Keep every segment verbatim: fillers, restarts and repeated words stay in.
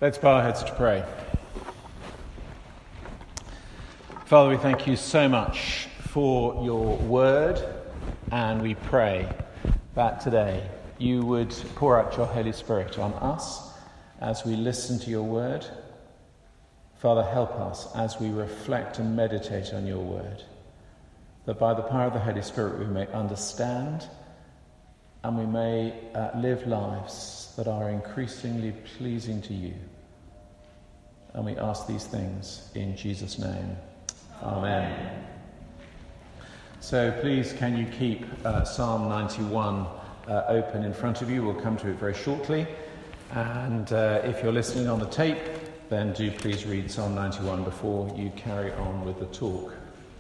Let's bow our heads to pray. Father, we thank you so much for your word, and we pray that today you would pour out your Holy Spirit on us as we listen to your word. Father, help us as we reflect and meditate on your word, that by the power of the Holy Spirit we may understand and we may uh, live lives that are increasingly pleasing to you. And we ask these things in Jesus' name. Amen. Amen. So please, can you keep uh, Psalm ninety-one uh, open in front of you? We'll come to it very shortly. And uh, if you're listening on the tape, then do please read Psalm ninety-one before you carry on with the talk.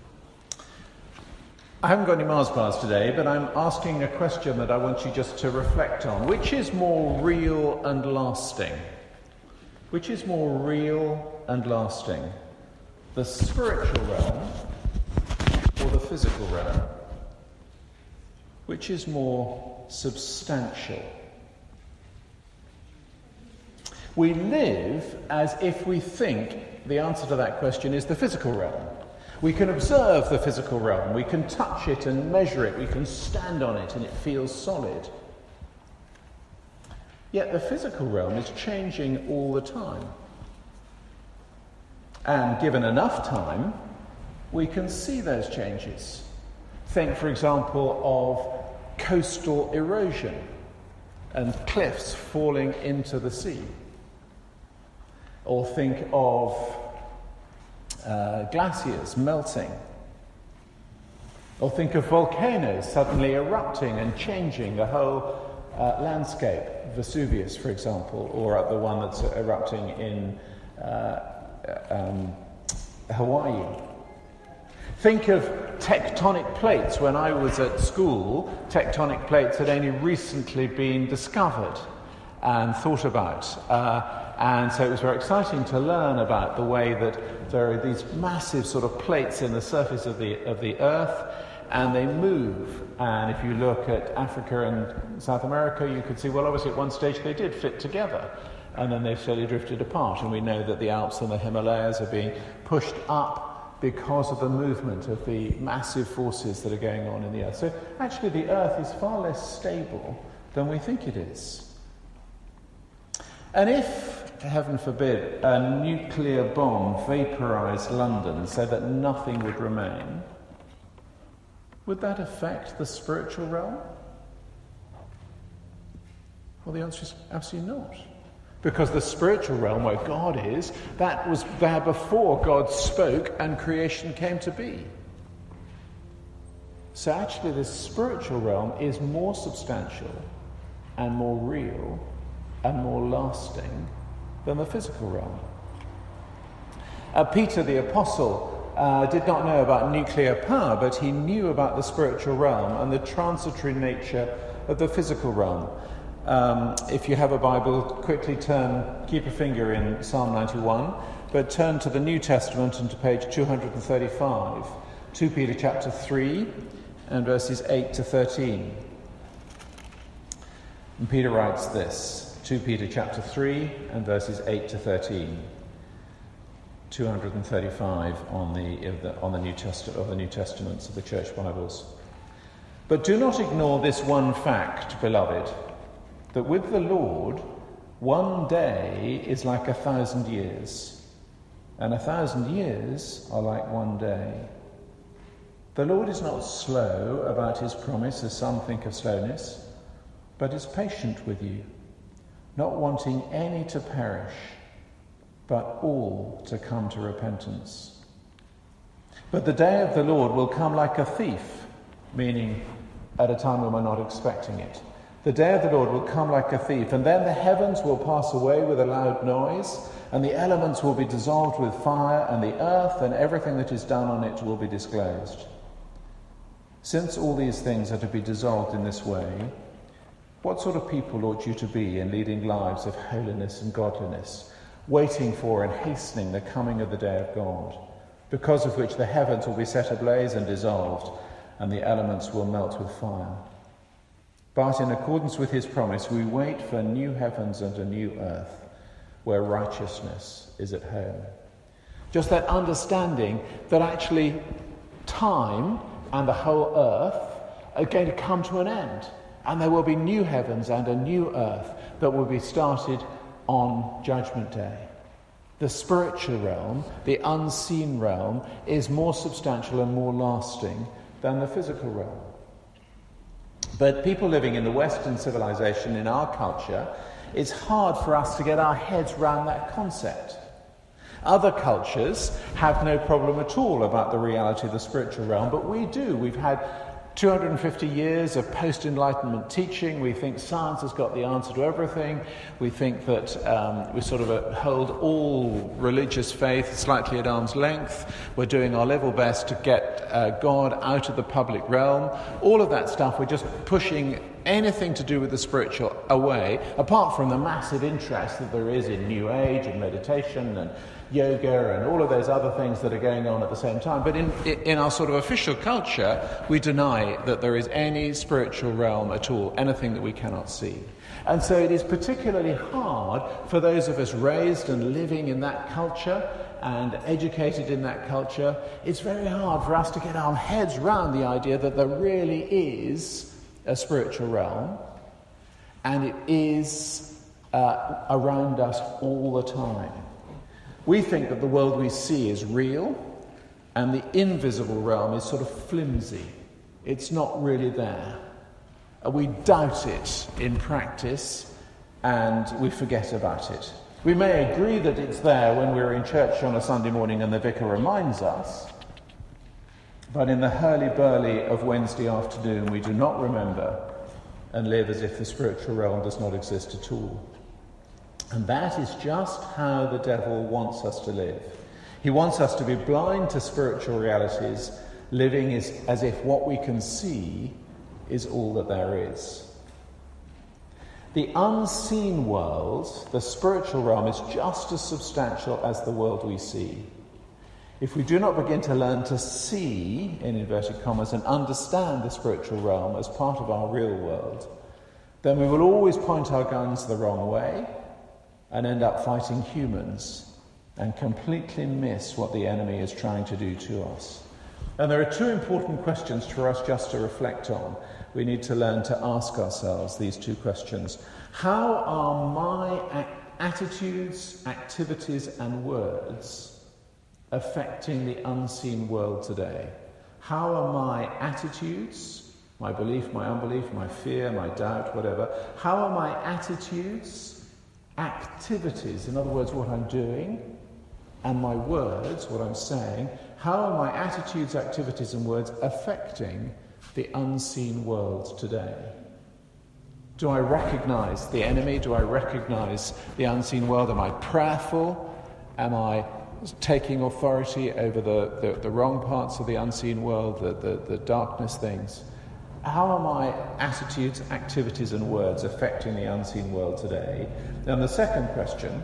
I haven't got any Mars bars today, but I'm asking a question that I want you just to reflect on. Which is more real and lasting? Which is more real and lasting? The spiritual realm or the physical realm? Which is more substantial? We live as if we think the answer to that question is the physical realm. We can observe the physical realm, we can touch it and measure it, we can stand on it and it feels solid. Yet the physical realm is changing all the time. And given enough time, we can see those changes. Think, for example, of coastal erosion and cliffs falling into the sea. Or think of Uh, glaciers melting, or think of volcanoes suddenly erupting and changing the whole uh, landscape. Vesuvius, for example, or the one that's erupting in uh, um, Hawaii. Think of tectonic plates. When I was at school, tectonic plates had only recently been discovered and thought about. Uh, And so it was very exciting to learn about the way that there are these massive sort of plates in the surface of the of the earth, and they move. And if you look at Africa and South America, you could see, well, obviously at one stage they did fit together, and then they've slowly drifted apart. And we know that the Alps and the Himalayas are being pushed up because of the movement of the massive forces that are going on in the earth. So actually the earth is far less stable than we think it is. And if, heaven forbid, a nuclear bomb vaporized London so that nothing would remain, would that affect the spiritual realm? Well, the answer is absolutely not. Because the spiritual realm, where God is, that was there before God spoke and creation came to be. So actually the spiritual realm is more substantial and more real and more lasting than the physical realm. Uh, Peter the Apostle uh, did not know about nuclear power, but he knew about the spiritual realm and the transitory nature of the physical realm. Um, if you have a Bible, quickly turn, keep a finger in Psalm ninety-one, but turn to the New Testament and to page two hundred thirty-five, Second Peter chapter three and verses eight to thirteen. And Peter writes this, Second Peter chapter three and verses eight to thirteen, two hundred thirty-five on the, of the on the New Testament of the New Testaments of the Church Bibles. But do not ignore this one fact, beloved, that with the Lord one day is like a thousand years, and a thousand years are like one day. The Lord is not slow about his promise, as some think of slowness, but is patient with you, not wanting any to perish, but all to come to repentance. But the day of the Lord will come like a thief, meaning at a time when we're not expecting it. The day of the Lord will come like a thief, and then the heavens will pass away with a loud noise, and the elements will be dissolved with fire, and the earth and everything that is done on it will be disclosed. Since all these things are to be dissolved in this way, what sort of people ought you to be in leading lives of holiness and godliness, waiting for and hastening the coming of the day of God, because of which the heavens will be set ablaze and dissolved, and the elements will melt with fire? But in accordance with his promise, we wait for new heavens and a new earth, where righteousness is at home. Just that understanding that actually time and the whole earth are going to come to an end, and there will be new heavens and a new earth that will be started on Judgment Day. The spiritual realm, the unseen realm, is more substantial and more lasting than the physical realm. But people living in the Western civilization, in our culture, it's hard for us to get our heads around that concept. Other cultures have no problem at all about the reality of the spiritual realm, but we do. We've had two hundred fifty years of post-Enlightenment teaching. We think science has got the answer to everything. We think that um, we sort of hold all religious faith slightly at arm's length. We're doing our level best to get uh, God out of the public realm. All of that stuff, we're just pushing anything to do with the spiritual away, apart from the massive interest that there is in New Age and meditation and yoga and all of those other things that are going on at the same time. But in in our sort of official culture, we deny that there is any spiritual realm at all, anything that we cannot see. And so it is particularly hard for those of us raised and living in that culture and educated in that culture. It's very hard for us to get our heads around the idea that there really is a spiritual realm, and it is uh, around us all the time. We think that the world we see is real, and the invisible realm is sort of flimsy. It's not really there. We doubt it in practice, and we forget about it. We may agree that it's there when we're in church on a Sunday morning and the vicar reminds us, but in the hurly-burly of Wednesday afternoon, we do not remember and live as if the spiritual realm does not exist at all. And that is just how the devil wants us to live. He wants us to be blind to spiritual realities, living as, as if what we can see is all that there is. The unseen world, the spiritual realm, is just as substantial as the world we see. If we do not begin to learn to see, in inverted commas, and understand the spiritual realm as part of our real world, then we will always point our guns the wrong way and end up fighting humans and completely miss what the enemy is trying to do to us. And there are two important questions for us just to reflect on. We need to learn to ask ourselves these two questions. How are my a- attitudes, activities, and words affecting the unseen world today? How are my attitudes, my belief, my unbelief, my fear, my doubt, whatever, how are my attitudes, activities, in other words, what I'm doing, and my words, what I'm saying, how are my attitudes, activities, and words affecting the unseen world today? Do I recognize the enemy? Do I recognize the unseen world? Am I prayerful? Am I taking authority over the, the, the wrong parts of the unseen world, the, the, the darkness things? How are my attitudes, activities, and words affecting the unseen world today? And the second question,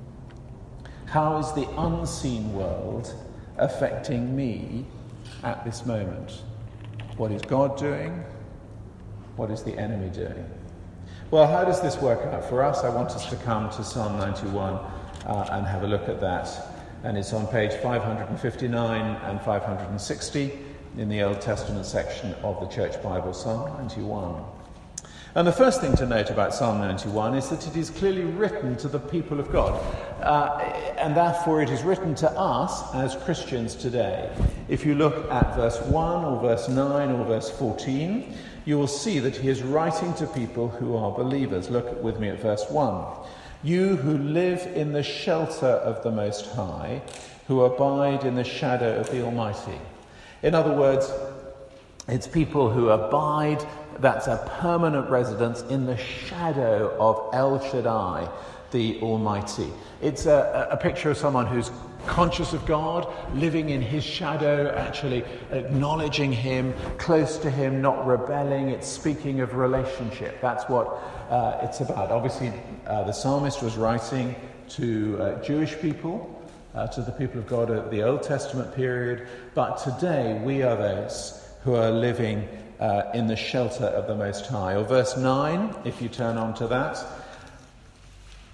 how is the unseen world affecting me at this moment? What is God doing? What is the enemy doing? Well, how does this work out for us? I want us to come to Psalm ninety-one uh, and have a look at that. And it's on page five fifty-nine and five sixty in the Old Testament section of the Church Bible, Psalm ninety-one. And the first thing to note about Psalm ninety-one is that it is clearly written to the people of God. Uh, and therefore it is written to us as Christians today. If you look at verse one or verse nine or verse fourteen, you will see that he is writing to people who are believers. Look with me at verse one. You who live in the shelter of the Most High, who abide in the shadow of the Almighty. In other words, it's people who abide, that's a permanent residence in the shadow of El Shaddai, the Almighty. It's a, a picture of someone who's conscious of God, living in his shadow, actually acknowledging him, close to him, not rebelling. It's speaking of relationship. That's what uh, it's about. Obviously, uh, the psalmist was writing to uh, Jewish people, uh, to the people of God at the Old Testament period, but today we are those who are living uh, in the shelter of the Most High. Or verse nine, if you turn on to that.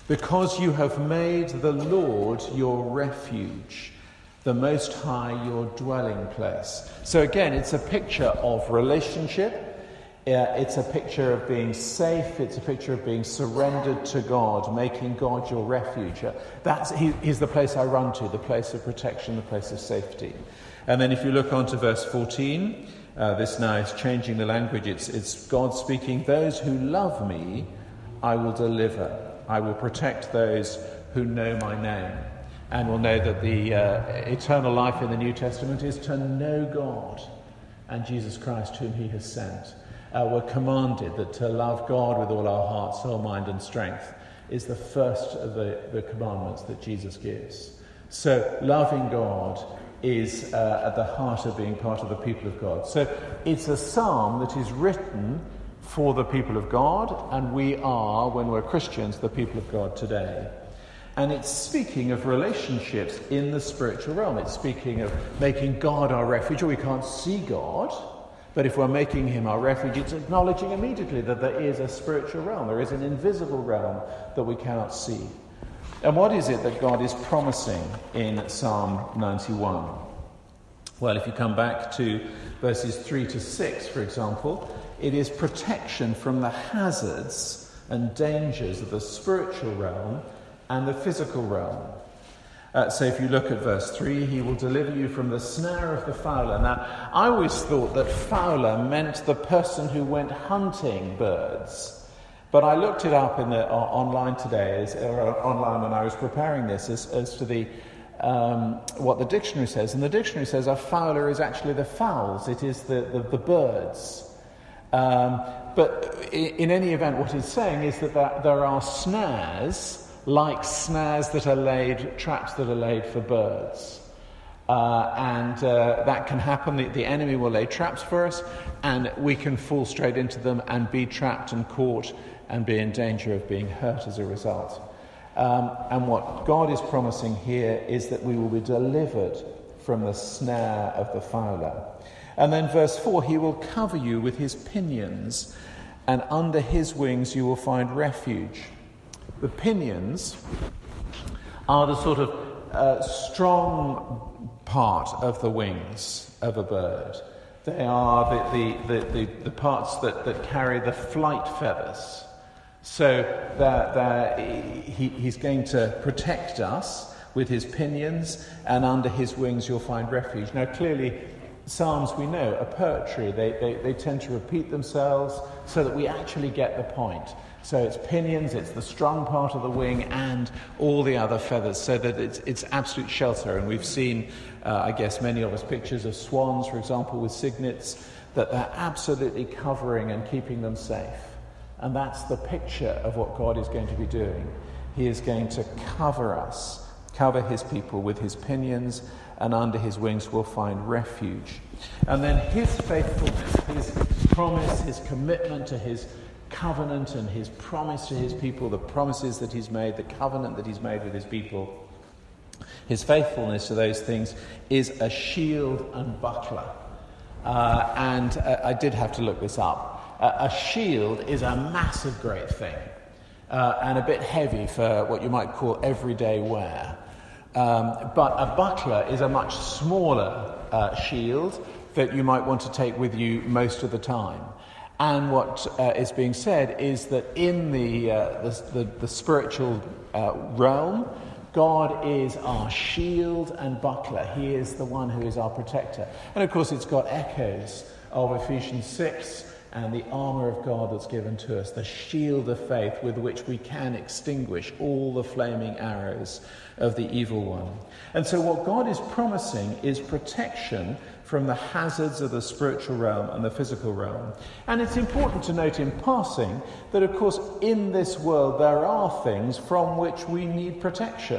because you have made the Lord your refuge, the Most High your dwelling place. So again, it's a picture of relationship. Uh, it's a picture of being safe. It's a picture of being surrendered to God, making God your refuge. Uh, that's he, He's the place I run to, the place of protection, the place of safety. And then if you look on to verse fourteen, uh, this now is changing the language. It's, it's God speaking, those who love me, I will deliver. I will protect those who know my name. And we'll know that the uh, eternal life in the New Testament is to know God and Jesus Christ whom he has sent. Uh, we're commanded that to love God with all our heart, soul, mind and strength is the first of the, the commandments that Jesus gives. So loving God is uh, at the heart of being part of the people of God. So it's a psalm that is written for the people of God, and we are, when we're Christians, the people of God today. And it's speaking of relationships in the spiritual realm. It's speaking of making God our refuge. We can't see God, but if we're making him our refuge, it's acknowledging immediately that there is a spiritual realm. There is an invisible realm that we cannot see. And what is it that God is promising in Psalm ninety-one? Well, if you come back to verses three to six, for example, it is protection from the hazards and dangers of the spiritual realm and the physical realm. Uh, so if you look at verse three, he will deliver you from the snare of the fowler. Now, I always thought that fowler meant the person who went hunting birds. But I looked it up in the uh, online today, as, or online when I was preparing this, as, as to the um, what the dictionary says. And the dictionary says a fowler is actually the fowls. It is the, the, the birds. Um, but in, in any event, what it's saying is that there, there are snares, like snares that are laid, traps that are laid for birds. Uh, and uh, that can happen. The, the enemy will lay traps for us, and we can fall straight into them and be trapped and caught and be in danger of being hurt as a result. Um, and what God is promising here is that we will be delivered from the snare of the fowler. And then verse four, he will cover you with his pinions, and under his wings you will find refuge. The pinions are the sort of uh, strong part of the wings of a bird. They are the, the, the, the, the parts that, that carry the flight feathers. So that, that he, he's going to protect us with his pinions, and under his wings you'll find refuge. Now clearly, Psalms, we know, are poetry. They, they, they tend to repeat themselves so that we actually get the point. So it's pinions, it's the strong part of the wing, and all the other feathers, so that it's, it's absolute shelter. And we've seen, uh, I guess, many of us pictures of swans, for example, with cygnets, that they're absolutely covering and keeping them safe. And that's the picture of what God is going to be doing. He is going to cover us, cover his people with his pinions, and under his wings we'll find refuge. And then his faithfulness, his promise, his commitment to his covenant and his promise to his people, the promises that he's made, the covenant that he's made with his people, his faithfulness to those things is a shield and buckler. Uh, and uh, I did have to look this up. Uh, a shield is a massive, great thing, uh, and a bit heavy for what you might call everyday wear. Um, but a buckler is a much smaller uh, shield that you might want to take with you most of the time. And what uh, is being said is that in the uh, the, the, the spiritual uh, realm, God is our shield and buckler. He is the one who is our protector. And of course it's got echoes of Ephesians six and the armour of God that's given to us, the shield of faith with which we can extinguish all the flaming arrows of the evil one. And so what God is promising is protection from the hazards of the spiritual realm and the physical realm. And it's important to note in passing that, of course, in this world there are things from which we need protection.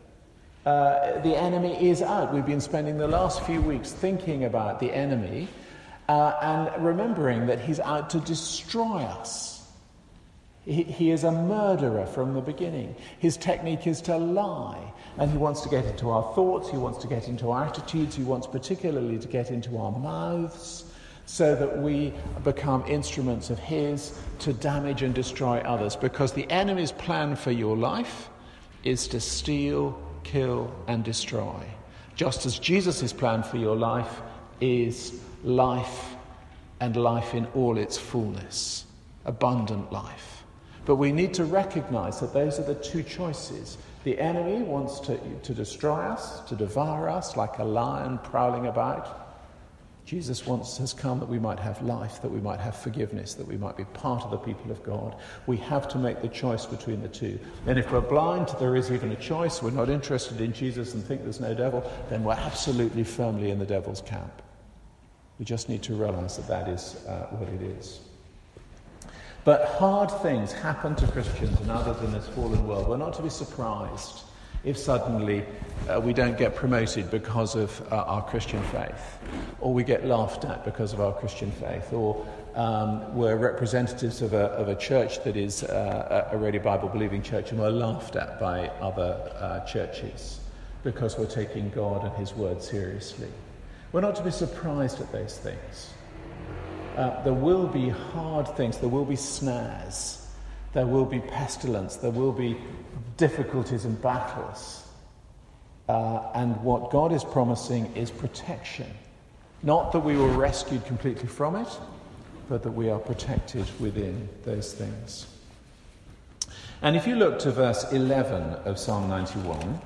Uh, the enemy is out. We've been spending the last few weeks thinking about the enemy uh, and remembering that he's out to destroy us. He, he is a murderer from the beginning. His technique is to lie. And he wants to get into our thoughts, he wants to get into our attitudes, he wants particularly to get into our mouths, so that we become instruments of his to damage and destroy others. Because the enemy's plan for your life is to steal, kill, and destroy. Just as Jesus' plan for your life is life, and life in all its fullness, abundant life. But we need to recognize that those are the two choices. The enemy wants to, to destroy us, to devour us like a lion prowling about. Jesus wants has come that we might have life, that we might have forgiveness, that we might be part of the people of God. We have to make the choice between the two. And if we're blind, there is even a choice, we're not interested in Jesus and think there's no devil, then we're absolutely firmly in the devil's camp. We just need to realize that that is uh, what it is. But hard things happen to Christians and others in this fallen world. We're not to be surprised if suddenly uh, we don't get promoted because of uh, our Christian faith, or we get laughed at because of our Christian faith, or um, we're representatives of a, of a church that is uh, a really Bible-believing church and we're laughed at by other uh, churches because we're taking God and his word seriously. We're not to be surprised at those things. Uh, there will be hard things, there will be snares, there will be pestilence, there will be difficulties and battles. Uh, and what God is promising is protection. Not that we were rescued completely from it, but that we are protected within those things. And if you look to verse eleven of Psalm ninety-one,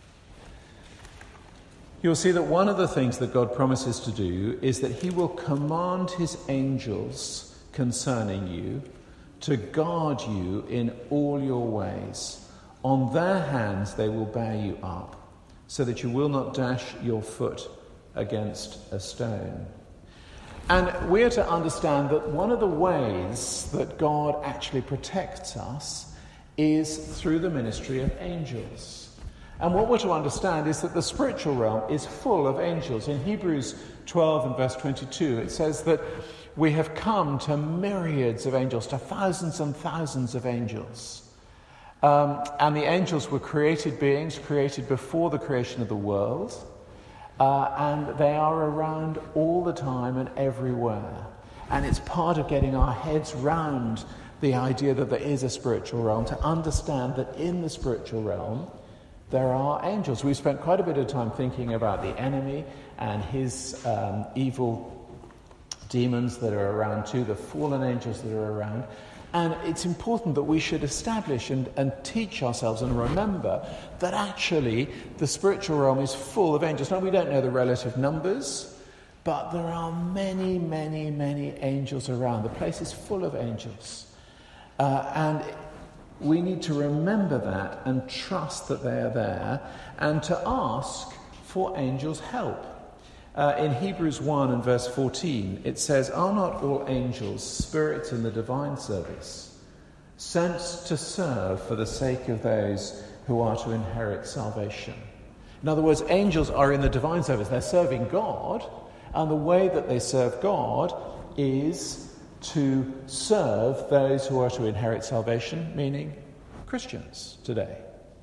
you'll see that one of the things that God promises to do is that he will command his angels concerning you to guard you in all your ways. On their hands they will bear you up, so that you will not dash your foot against a stone. And we're to understand that one of the ways that God actually protects us is through the ministry of angels. And what we're to understand is that the spiritual realm is full of angels. In Hebrews twelve and verse twenty-two, it says that we have come to myriads of angels, to thousands and thousands of angels. Um, and the angels were created beings, created before the creation of the world. Uh, and they are around all the time and everywhere. And it's part of getting our heads round the idea that there is a spiritual realm, to understand that in the spiritual realm there are angels. We've spent quite a bit of time thinking about the enemy and his um, evil demons that are around too, the fallen angels that are around. And it's important that we should establish and, and teach ourselves and remember that actually the spiritual realm is full of angels. Now, we don't know the relative numbers, but there are many, many, many angels around. The place is full of angels. Uh, and we need to remember that and trust that they are there and to ask for angels' help. Uh, in Hebrews one and verse fourteen, it says, "Are not all angels spirits in the divine service, sent to serve for the sake of those who are to inherit salvation?" In other words, angels are in the divine service. They're serving God, and the way that they serve God is to serve those who are to inherit salvation, meaning Christians today.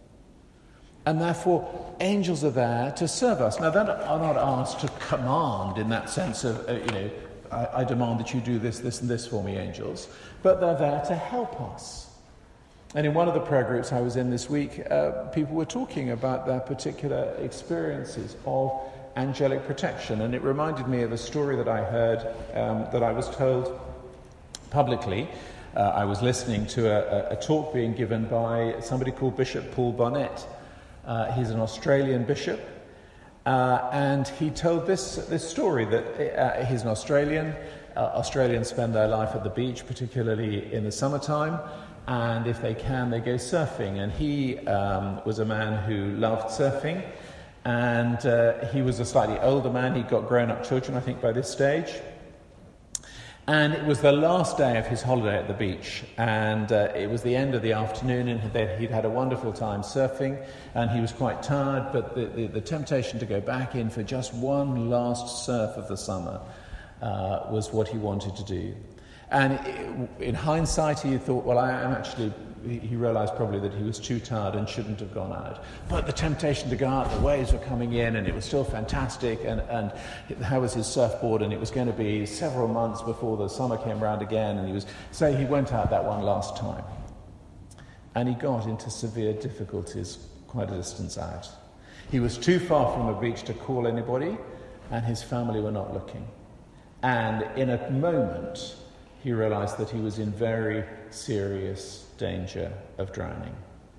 And therefore, angels are there to serve us. Now, they are not asked to command in that sense of, uh, you know, I, I demand that you do this, this, and this for me, angels. But they're there to help us. And in one of the prayer groups I was in this week, uh, people were talking about their particular experiences of angelic protection. And it reminded me of a story that I heard, um, that I was told publicly. Uh, I was listening to a, a talk being given by somebody called Bishop Paul Barnett. Uh, he's an Australian bishop, uh, and he told this this story that uh, he's an Australian. Uh, Australians spend their life at the beach, particularly in the summertime, and if they can, they go surfing. And he um, was a man who loved surfing, and uh, he was a slightly older man. He'd got grown-up children, I think, by this stage. And it was the last day of his holiday at the beach, and uh, it was the end of the afternoon, and he'd had a wonderful time surfing, and he was quite tired, but the, the, the temptation to go back in for just one last surf of the summer uh, was what he wanted to do. And it, in hindsight, he thought, well, I am actually he realized probably that he was too tired and shouldn't have gone out. But the temptation to go out, the waves were coming in, and it was still fantastic, and, and how was his surfboard, and it was going to be several months before the summer came round again, and he was, so he went out that one last time. And he got into severe difficulties quite a distance out. He was too far from the beach to call anybody, and his family were not looking. And in a moment, he realized that he was in very serious danger of drowning.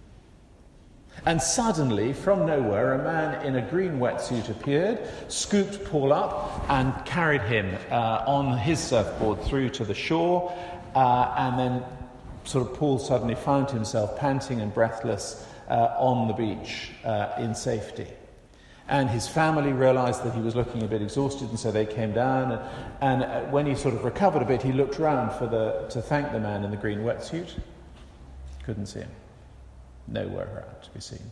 And suddenly, from nowhere, a man in a green wetsuit appeared, scooped Paul up, and carried him uh, on his surfboard through to the shore, uh, and then sort of Paul suddenly found himself panting and breathless uh, on the beach uh, in safety. And his family realized that he was looking a bit exhausted, and so they came down. And, and when he sort of recovered a bit, he looked round for the to thank the man in the green wetsuit. Couldn't see him. Nowhere around to be seen.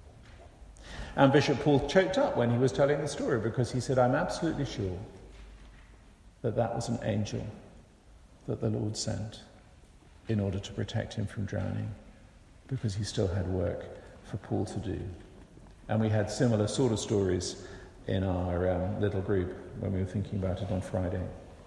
And Bishop Paul choked up when he was telling the story, because he said, "I'm absolutely sure that that was an angel that the Lord sent in order to protect him from drowning, because he still had work for Paul to do." And we had similar sort of stories in our um, little group when we were thinking about it on Friday.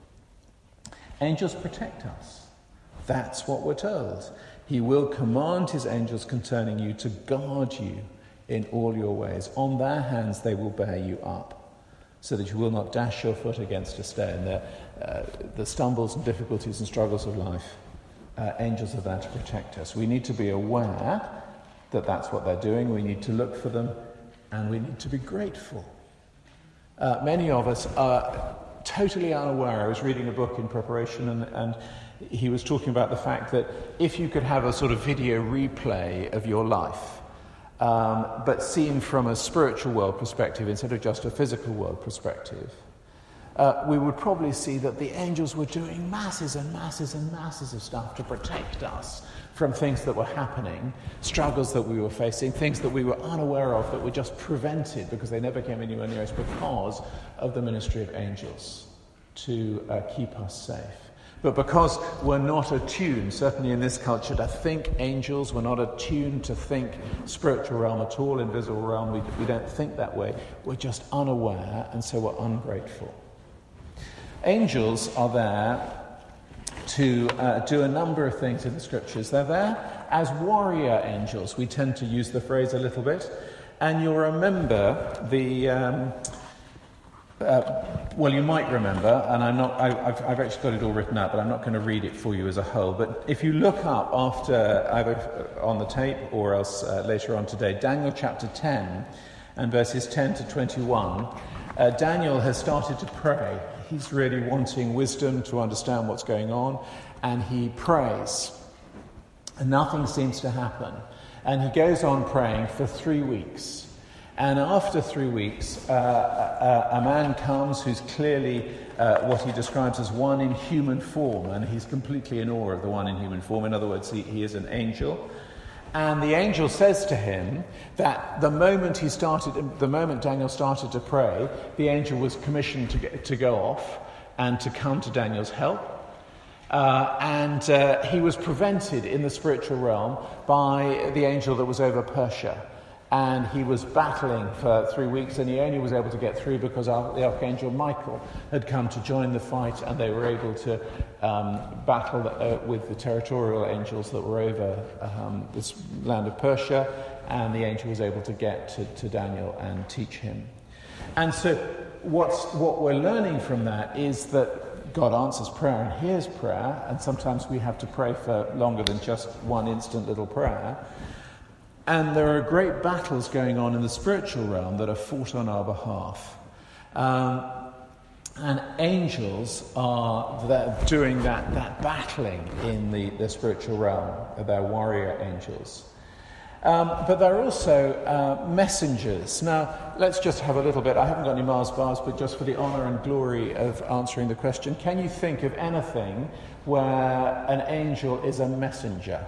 Angels protect us. That's what we're told. He will command his angels concerning you to guard you in all your ways. On their hands they will bear you up, so that you will not dash your foot against a stone. The, uh, the stumbles and difficulties and struggles of life, uh, angels are there to protect us. We need to be aware that that's what they're doing. We need to look for them, and we need to be grateful. Uh, many of us are totally unaware. I was reading a book in preparation, and, and he was talking about the fact that if you could have a sort of video replay of your life, um, but seen from a spiritual world perspective instead of just a physical world perspective, uh, we would probably see that the angels were doing masses and masses and masses of stuff to protect us from things that were happening, struggles that we were facing, things that we were unaware of that were just prevented because they never came anywhere near us because of the ministry of angels to uh, keep us safe. But because we're not attuned, certainly in this culture, to think angels, we're not attuned to think spiritual realm at all, invisible realm, we, we don't think that way, we're just unaware, and so we're ungrateful. Angels are there to uh, do a number of things in the scriptures. They're there as warrior angels. We tend to use the phrase a little bit. And you'll remember the... Um, uh, well, you might remember, and I'm not, I, I've, I've actually got it all written out, but I'm not going to read it for you as a whole. But if you look up after, either on the tape or else uh, later on today, Daniel chapter ten and verses ten to twenty-one, uh, Daniel has started to pray. He's really wanting wisdom to understand what's going on, and he prays. And nothing seems to happen. And he goes on praying for three weeks. And after three weeks, uh, a, a man comes who's clearly uh, what he describes as one in human form, and he's completely in awe of the one in human form. In other words, he, he is an angel. And the angel says to him that the moment he started, the moment Daniel started to pray, the angel was commissioned to, get, to go off and to come to Daniel's help. Uh, and uh, he was prevented in the spiritual realm by the angel that was over Persia. And he was battling for three weeks, and he only was able to get through because the Archangel Michael had come to join the fight, and they were able to um, battle uh, with the territorial angels that were over um, this land of Persia, and the angel was able to get to, to Daniel and teach him. And so what's, what we're learning from that is that God answers prayer and hears prayer, and sometimes we have to pray for longer than just one instant little prayer. And there are great battles going on in the spiritual realm that are fought on our behalf. Um, and angels are there doing that, that battling in the, the spiritual realm. They're warrior angels. Um, but they're also uh, messengers. Now, let's just have a little bit. I haven't got any Mars bars, but just for the honour and glory of answering the question, can you think of anything where an angel is a messenger?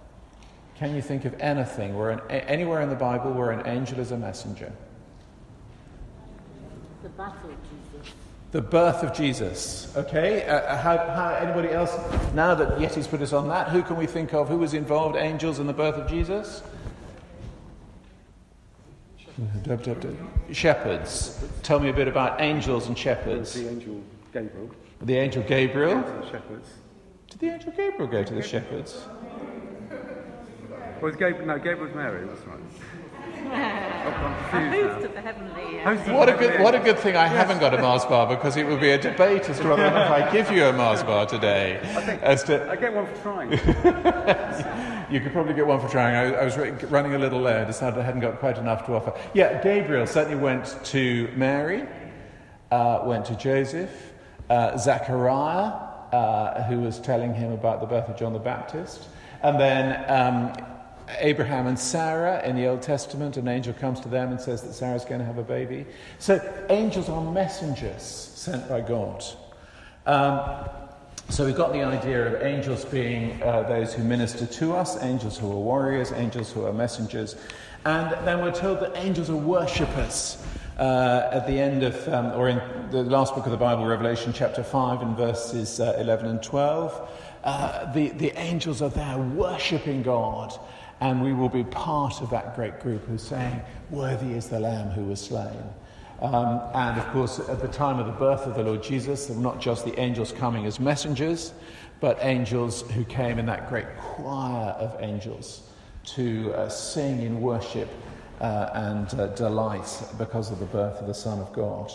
Can you think of anything, where an, anywhere in the Bible where an angel is a messenger? The battle, Jesus. The birth of Jesus. Okay, uh, how, how, anybody else, now that Yeti's put us on that, who can we think of? Who was involved, angels, in the birth of Jesus? Shepherds. Shepherds. Tell me a bit about angels and shepherds. The angel Gabriel. The angel Gabriel. The shepherds. Did the angel Gabriel go to the shepherds? Was Gabriel? No, Gabriel was Mary. That's right. A host of the heavenly. Uh, What a good, what a good thing I haven't got a Mars bar, because it would be a debate as to whether or not I give you a Mars bar today. I think as to, I get one for trying. you could probably get one for trying. I, I was running a little late. I decided I hadn't got quite enough to offer. Yeah, Gabriel certainly went to Mary, uh, went to Joseph, uh, Zachariah, uh, who was telling him about the birth of John the Baptist, and then um, Abraham and Sarah in the Old Testament. An angel comes to them and says that Sarah's going to have a baby. So angels are messengers sent by God. Um, so we've got the idea of angels being uh, those who minister to us, angels who are warriors, angels who are messengers. And then we're told that angels are worshippers. Uh, at the end of, um, or in the last book of the Bible, Revelation chapter five, in verses uh, eleven and twelve, uh, the, the angels are there worshipping God. And we will be part of that great group who's saying, "Worthy is the Lamb who was slain." Um, and of course, at the time of the birth of the Lord Jesus, there were not just the angels coming as messengers, but angels who came in that great choir of angels to uh, sing in worship uh, and uh, delight because of the birth of the Son of God.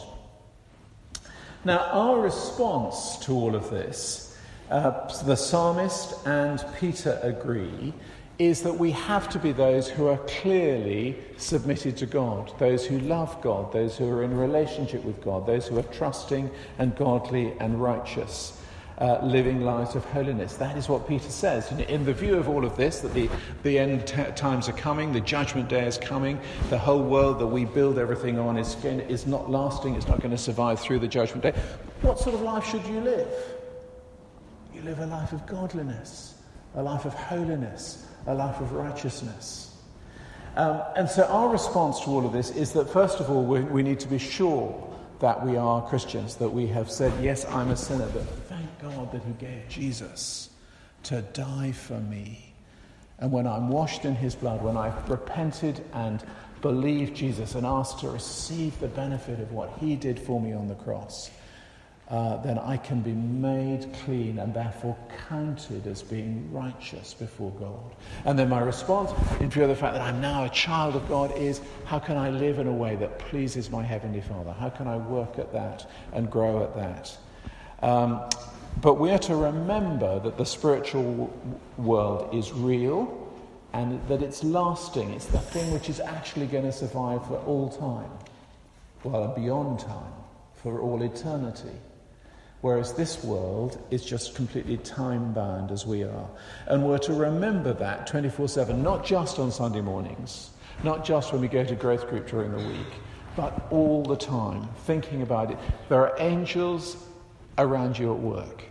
Now, our response to all of this, uh, the psalmist and Peter agree, is that we have to be those who are clearly submitted to God, those who love God, those who are in relationship with God, those who are trusting and godly and righteous, uh, living lives of holiness. That is what Peter says. In the view of all of this, that the, the end t- times are coming, the judgment day is coming, the whole world that we build everything on is, going, is not lasting, it's not going to survive through the judgment day. What sort of life should you live? You live a life of godliness, a life of holiness, a life of righteousness. Um, and so our response to all of this is that, first of all, we, we need to be sure that we are Christians, that we have said, yes, I'm a sinner, but thank God that he gave Jesus to die for me. And when I'm washed in his blood, when I've repented and believed Jesus and asked to receive the benefit of what he did for me on the cross, Uh, then I can be made clean and therefore counted as being righteous before God. And then my response, in view of the fact that I'm now a child of God, is how can I live in a way that pleases my Heavenly Father? How can I work at that and grow at that? Um, but we are to remember that the spiritual w- world is real and that it's lasting. It's the thing which is actually going to survive for all time, well, beyond time, for all eternity. Whereas this world is just completely time-bound as we are. And we're to remember that twenty-four seven, not just on Sunday mornings, not just when we go to growth group during the week, but all the time, thinking about it. There are angels around you at work.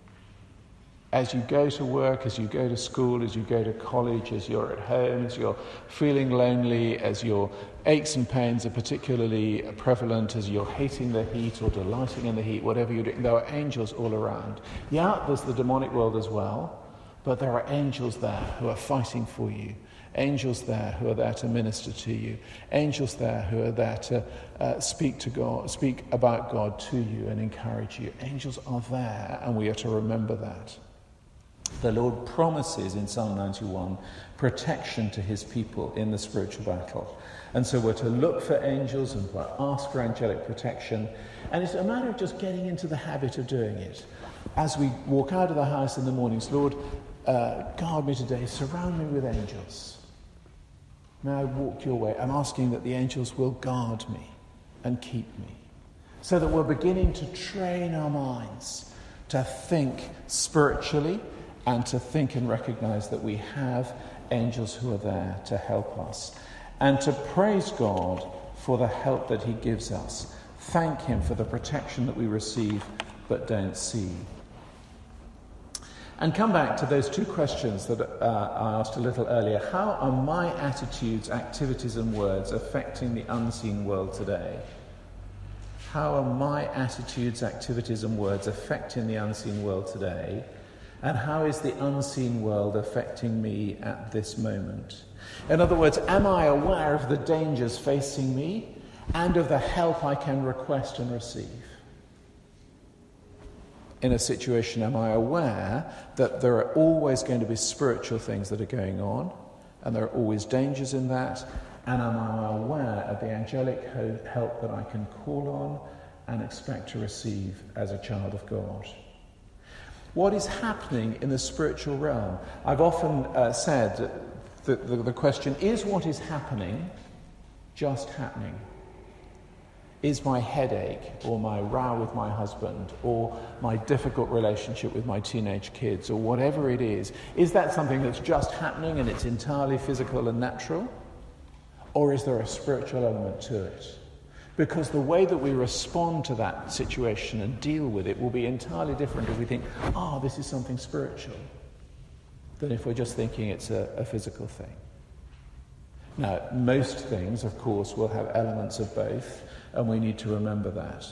As you go to work, as you go to school, as you go to college, as you're at home, as you're feeling lonely, as your aches and pains are particularly prevalent, as you're hating the heat or delighting in the heat, whatever you're doing, there are angels all around. Yeah, there's the demonic world as well, but there are angels there who are fighting for you, angels there who are there to minister to you, angels there who are there to uh, speak to God, speak about God to you and encourage you. Angels are there, and we are to remember that. The Lord promises in Psalm ninety-one protection to his people in the spiritual battle. And so we're to look for angels and we're ask for angelic protection. And it's a matter of just getting into the habit of doing it. As we walk out of the house in the mornings, Lord, uh, guard me today, surround me with angels. May I walk your way. I'm asking that the angels will guard me and keep me. So that we're beginning to train our minds to think spiritually, and to think and recognize that we have angels who are there to help us. And to praise God for the help that he gives us. Thank him for the protection that we receive but don't see. And come back to those two questions that uh, I asked a little earlier. How are my attitudes, activities and words affecting the unseen world today? How are my attitudes, activities and words affecting the unseen world today? And how is the unseen world affecting me at this moment? In other words, am I aware of the dangers facing me and of the help I can request and receive? In a situation, am I aware that there are always going to be spiritual things that are going on, and there are always dangers in that, and am I aware of the angelic help that I can call on and expect to receive as a child of God? What is happening in the spiritual realm? I've often uh, said that the, the question, is what is happening just happening? Is my headache or my row with my husband or my difficult relationship with my teenage kids or whatever it is, is that something that's just happening and it's entirely physical and natural? Or is there a spiritual element to it? Because the way that we respond to that situation and deal with it will be entirely different if we think, oh, this is something spiritual, than if we're just thinking it's a, a physical thing. Now, most things, of course, will have elements of both, and we need to remember that.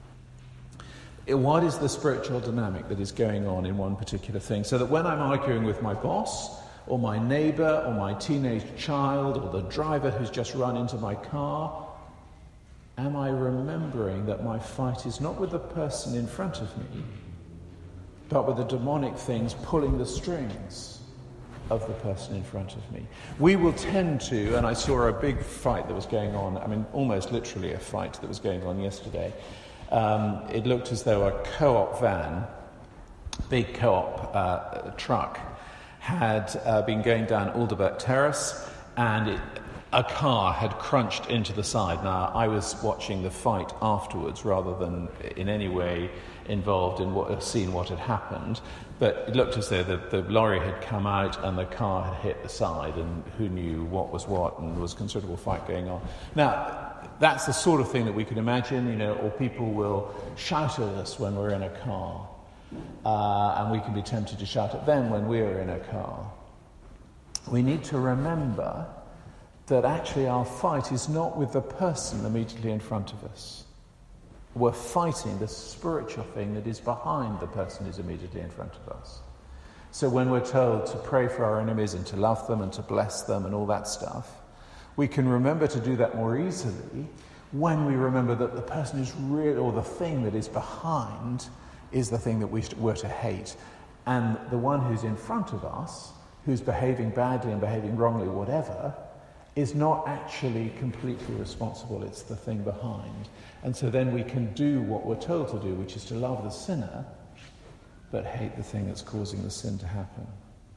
What is the spiritual dynamic that is going on in one particular thing? So that when I'm arguing with my boss, or my neighbour, or my teenage child, or the driver who's just run into my car, am I remembering that my fight is not with the person in front of me, but with the demonic things pulling the strings of the person in front of me? We will tend to, and I saw a big fight that was going on, I mean, almost literally a fight that was going on yesterday. Um, it looked as though a co-op van, big co-op uh, truck, had uh, been going down Alderbert Terrace, and it, a car had crunched into the side. Now, I was watching the fight afterwards rather than in any way involved in what, seeing what had happened, but it looked as though the, the lorry had come out and the car had hit the side, and who knew what was what, and there was a considerable fight going on. Now, that's the sort of thing that we could imagine, you know, or people will shout at us when we're in a car, uh, and we can be tempted to shout at them when we're in a car. We need to remember that actually our fight is not with the person immediately in front of us. We're fighting the spiritual thing that is behind the person who's immediately in front of us. So when we're told to pray for our enemies and to love them and to bless them and all that stuff, we can remember to do that more easily when we remember that the person who's real, or the thing that is behind, is the thing that we were to hate. And the one who's in front of us, who's behaving badly and behaving wrongly, whatever, is not actually completely responsible. It's the thing behind. And so then we can do what we're told to do, which is to love the sinner, but hate the thing that's causing the sin to happen.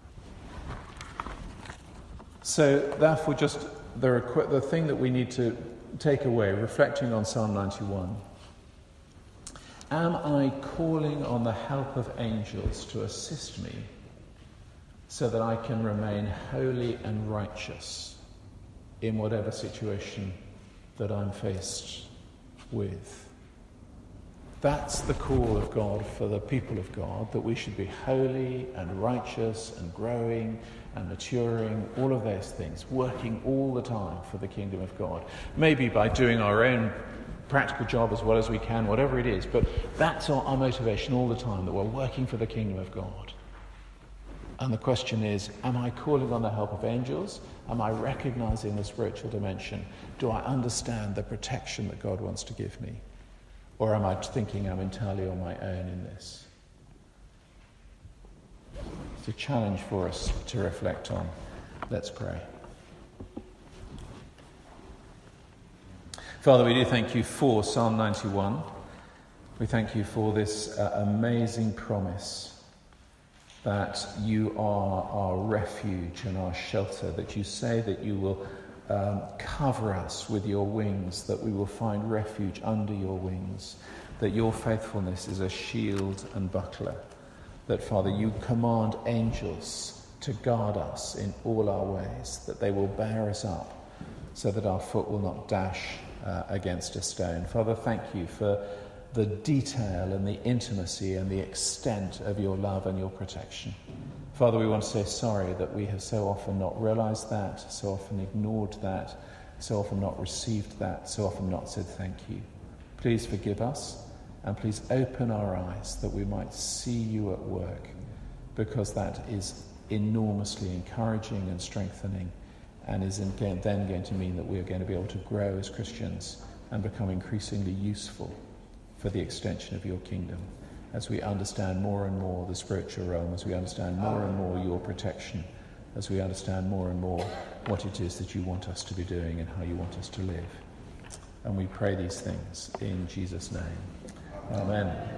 So therefore, just the, requ- the thing that we need to take away, reflecting on Psalm ninety-one, am I calling on the help of angels to assist me so that I can remain holy and righteous in whatever situation that I'm faced with? That's the call of God for the people of God, that we should be holy and righteous and growing and maturing, all of those things, working all the time for the kingdom of God. Maybe by doing our own practical job as well as we can, whatever it is, but that's our, our motivation all the time, that we're working for the kingdom of God. And the question is, am I calling on the help of angels? Am I recognizing the spiritual dimension? Do I understand the protection that God wants to give me? Or am I thinking I'm entirely on my own in this? It's a challenge for us to reflect on. Let's pray. Father, we do thank you for Psalm ninety-one. We thank you for this uh, amazing promise that you are our refuge and our shelter, that you say that you will um, cover us with your wings, that we will find refuge under your wings, that your faithfulness is a shield and buckler, that, Father, you command angels to guard us in all our ways, that they will bear us up so that our foot will not dash uh, against a stone. Father, thank you for the detail and the intimacy and the extent of your love and your protection. Father, we want to say sorry that we have so often not realized that, so often ignored that, so often not received that, so often not said thank you. Please forgive us, and please open our eyes that we might see you at work, because that is enormously encouraging and strengthening, and is then going to mean that we are going to be able to grow as Christians and become increasingly useful for the extension of your kingdom, as we understand more and more the spiritual realm, as we understand more and more your protection, as we understand more and more what it is that you want us to be doing and how you want us to live. And we pray these things in Jesus' name. Amen.